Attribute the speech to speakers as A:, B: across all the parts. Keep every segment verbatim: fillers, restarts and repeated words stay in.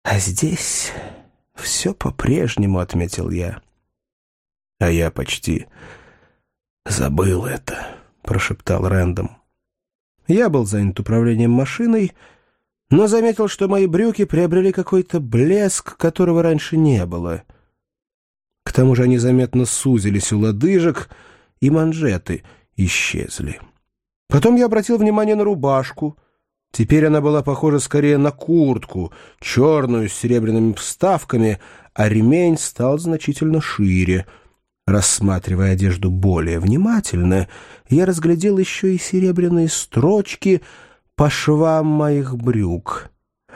A: А здесь все по-прежнему, — отметил я.
B: — А я почти забыл это, — прошептал Рэндом.
A: Я был занят управлением машиной, но заметил, что мои брюки приобрели какой-то блеск, которого раньше не было. К тому же они заметно сузились у лодыжек, и манжеты исчезли. Потом я обратил внимание на рубашку. Теперь она была похожа скорее на куртку, черную, с серебряными вставками, а ремень стал значительно шире. Рассматривая одежду более внимательно, я разглядел еще и серебряные строчки по швам моих брюк.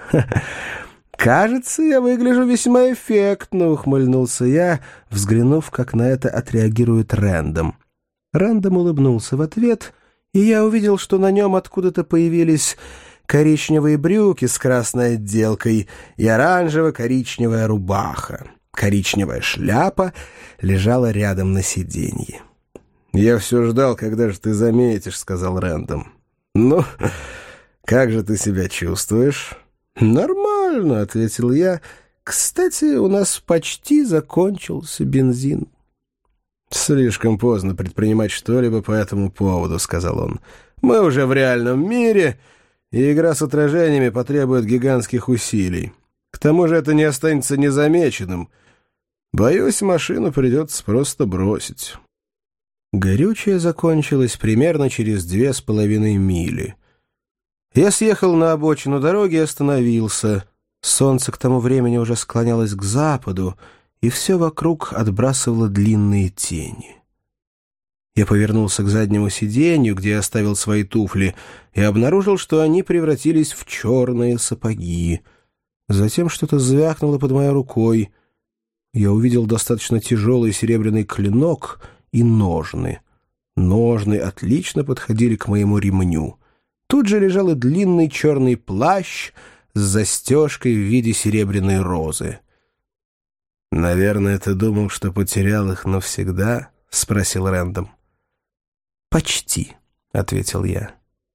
A: «Кажется, я выгляжу весьма эффектно», — ухмыльнулся я, взглянув, как на это отреагирует Рэндом. Рэндом улыбнулся в ответ, и я увидел, что на нем откуда-то появились коричневые брюки с красной отделкой и оранжево-коричневая рубаха. Коричневая шляпа лежала рядом на сиденье.
B: «Я все ждал, когда же ты заметишь», — сказал Рэндом. «Ну, как же ты себя чувствуешь?»
A: «Нормально», — ответил я. «Кстати, у нас почти закончился бензин».
B: «Слишком поздно предпринимать что-либо по этому поводу», — сказал он. «Мы уже в реальном мире, и игра с отражениями потребует гигантских усилий. К тому же это не останется незамеченным. Боюсь, машину придется просто бросить».
A: Горючее закончилось примерно через две с половиной мили. Я съехал на обочину дороги и остановился. Солнце к тому времени уже склонялось к западу, и все вокруг отбрасывало длинные тени. Я повернулся к заднему сиденью, где я оставил свои туфли, и обнаружил, что они превратились в черные сапоги. Затем что-то звякнуло под моей рукой. Я увидел достаточно тяжелый серебряный клинок и ножны. Ножны отлично подходили к моему ремню. Тут же лежал и длинный черный плащ с застежкой в виде серебряной розы.
B: «Наверное, ты думал, что потерял их навсегда?» — спросил Рэндом.
A: «Почти», — ответил я.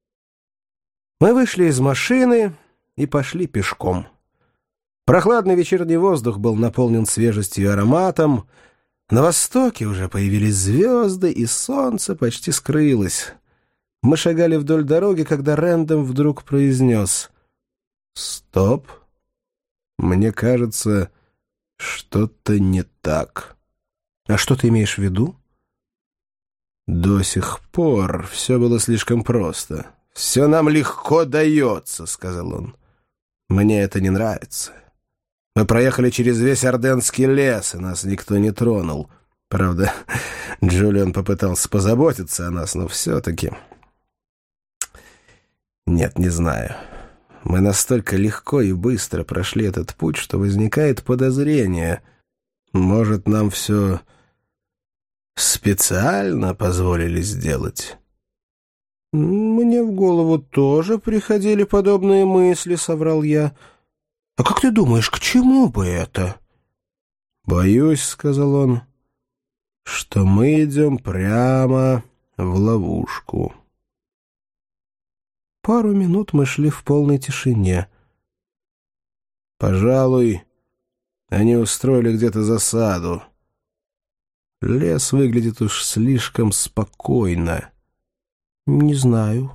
A: Мы вышли из машины и пошли пешком. Прохладный вечерний воздух был наполнен свежестью и ароматом. На востоке уже появились звезды, и солнце почти скрылось. Мы шагали вдоль дороги, когда Рэндом вдруг произнес:
B: «Стоп! Мне кажется, что-то не так».
A: «А что ты имеешь в виду?»
B: «До сих пор все было слишком просто. Все нам легко дается», — сказал он. «Мне это не нравится. Мы проехали через весь Орденский лес, и нас никто не тронул. Правда, Джулиан попытался позаботиться о нас, но все-таки... Нет, не знаю. Мы настолько легко и быстро прошли этот путь, что возникает подозрение. Может, нам все специально позволили сделать?»
A: «Мне в голову тоже приходили подобные мысли», — соврал я. «А как ты думаешь, к чему бы это?»
B: «Боюсь», — сказал он, — «что мы идем прямо в ловушку».
A: Пару минут мы шли в полной тишине.
B: «Пожалуй, они устроили где-то засаду. Лес выглядит уж слишком спокойно».
A: «Не знаю».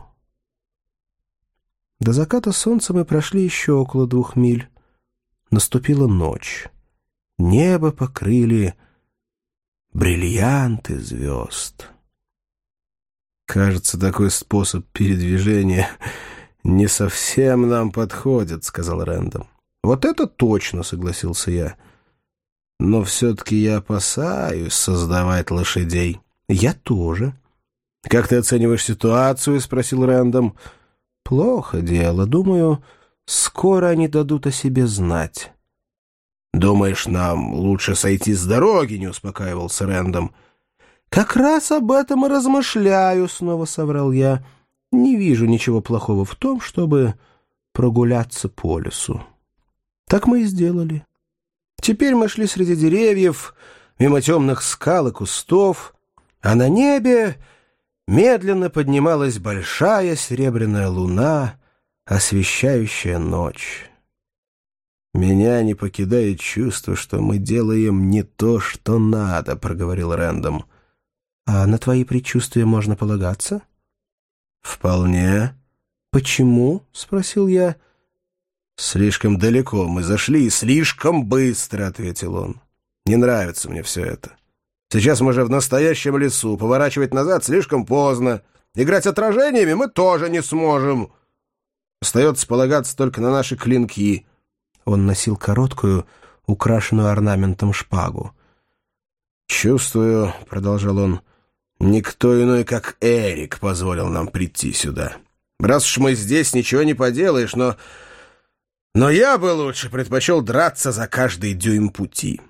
A: До заката солнца мы прошли еще около двух миль. Наступила ночь. Небо покрыли бриллианты звезд.
B: «Кажется, такой способ передвижения не совсем нам подходит», — сказал Рэндом.
A: «Вот это точно», — согласился я.
B: «Но все-таки я опасаюсь создавать лошадей».
A: «Я тоже».
B: «Как ты оцениваешь ситуацию?» — спросил Рэндом.
A: «Плохо дело. Думаю, скоро они дадут о себе знать».
B: «Думаешь, нам лучше сойти с дороги?» — не успокаивался Рэндом.
A: «Как раз об этом и размышляю», — снова соврал я. «Не вижу ничего плохого в том, чтобы прогуляться по лесу». Так мы и сделали. Теперь мы шли среди деревьев, мимо темных скал и кустов, а на небе медленно поднималась большая серебряная луна, освещающая ночь.
B: «Меня не покидает чувство, что мы делаем не то, что надо», — проговорил Рэндом.
A: «А на твои предчувствия можно полагаться?»
B: «Вполне».
A: «Почему?» — спросил я.
B: «Слишком далеко мы зашли и слишком быстро», — ответил он. «Не нравится мне все это. Сейчас мы же в настоящем лесу, поворачивать назад слишком поздно. Играть отражениями мы тоже не сможем. Остается полагаться только на наши клинки».
A: Он носил короткую, украшенную орнаментом шпагу.
B: «Чувствую», — продолжал он, — «никто иной, как Эрик, позволил нам прийти сюда. Раз уж мы здесь, ничего не поделаешь, но... Но я бы лучше предпочел драться за каждый дюйм пути».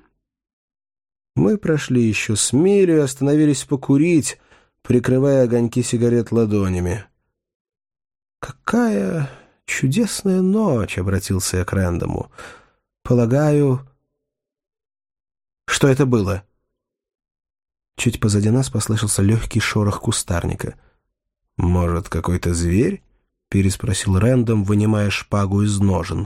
A: Мы прошли еще с милю и остановились покурить, прикрывая огоньки сигарет ладонями. «Какая чудесная ночь!» — обратился я к Рэндому. «Полагаю...» «Что это было?» Чуть позади нас послышался легкий шорох кустарника.
B: «Может, какой-то зверь?» — переспросил Рэндом, вынимая шпагу из ножен.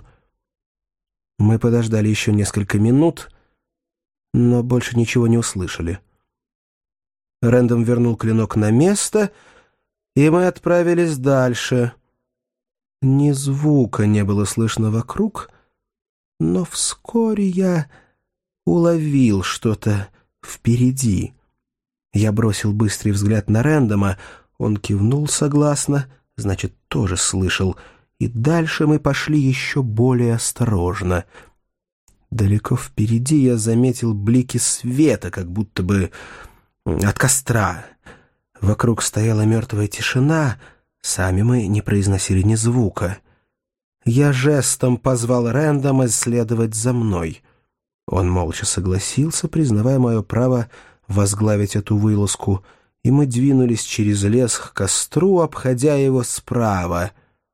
A: Мы подождали еще несколько минут, но больше ничего не услышали. Рэндом вернул клинок на место, и мы отправились дальше. Ни звука не было слышно вокруг, но вскоре я уловил что-то впереди. Я бросил быстрый взгляд на Рэндома, он кивнул согласно, значит, тоже слышал, и дальше мы пошли еще более осторожно. Далеко впереди я заметил блики света, как будто бы от костра. Вокруг стояла мертвая тишина, сами мы не произносили ни звука. Я жестом позвал Рэндома следовать за мной. Он молча согласился, признавая мое право возглавить эту вылазку, и мы двинулись через лес к костру, обходя его справа.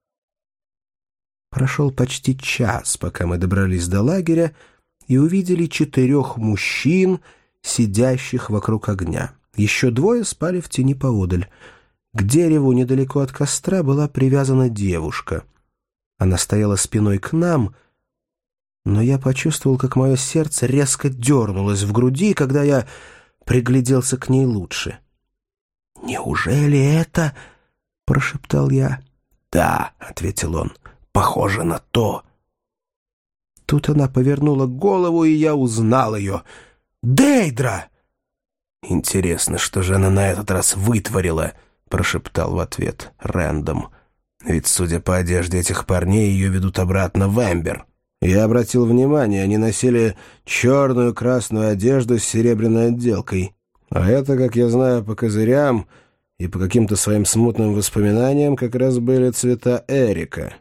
A: Прошел почти час, пока мы добрались до лагеря и увидели четырех мужчин, сидящих вокруг огня. Еще двое спали в тени поодаль. К дереву недалеко от костра была привязана девушка. Она стояла спиной к нам, но я почувствовал, как мое сердце резко дернулось в груди, когда я пригляделся к ней лучше. «Неужели это?» — прошептал я.
B: «Да», — ответил он, — «похоже на то».
A: Тут она повернула голову, и я узнал ее. «Дейдра!»
B: «Интересно, что же она на этот раз вытворила?» — прошептал в ответ Рэндом. «Ведь, судя по одежде этих парней, ее ведут обратно в Эмбер». Я обратил внимание, они носили черную красную одежду с серебряной отделкой. А это, как я знаю по козырям и по каким-то своим смутным воспоминаниям, как раз были цвета Эрика.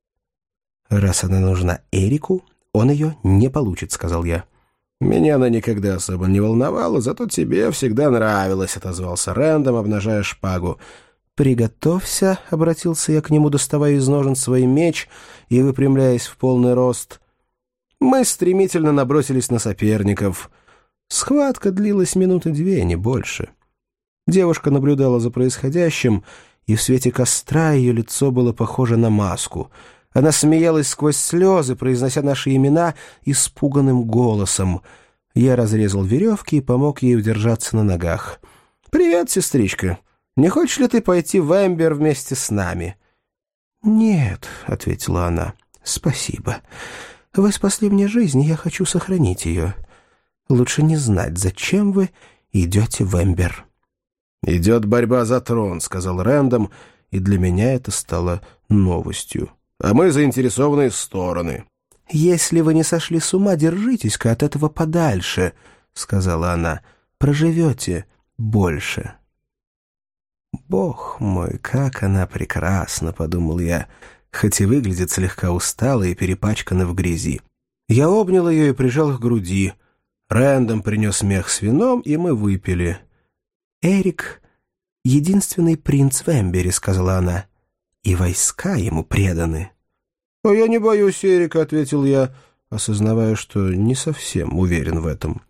A: «Раз она нужна Эрику, он ее не получит», — сказал я.
B: «Меня она никогда особо не волновала, зато тебе всегда нравилось», — отозвался Рэндом, обнажая шпагу.
A: «Приготовься», — обратился я к нему, доставая из ножен свой меч и выпрямляясь в полный рост. Мы стремительно набросились на соперников. Схватка длилась минуты две, не больше. Девушка наблюдала за происходящим, и в свете костра ее лицо было похоже на маску. Она смеялась сквозь слезы, произнося наши имена испуганным голосом. Я разрезал веревки и помог ей удержаться на ногах. «Привет, сестричка. Не хочешь ли ты пойти в Эмбер вместе с нами?» «Нет», — ответила она, — «спасибо. Вы спасли мне жизнь, и я хочу сохранить ее. Лучше не знать, зачем вы идете в Эмбер».
B: «Идет борьба за трон», — сказал Рэндом, и для меня это стало новостью. «А мы заинтересованные стороны».
A: «Если вы не сошли с ума, держитесь-ка от этого подальше», — сказала она. «Проживете больше». «Бог мой, как она прекрасна», — подумал я, хоть и выглядит слегка усталой и перепачкана в грязи. Я обнял ее и прижал к груди. Рэндом принес мех с вином, и мы выпили. «Эрик — единственный принц в Эмбере», — сказала она, — «и войска ему преданы».
B: «А я не боюсь Эрика», — ответил я, осознавая, что не совсем уверен в этом.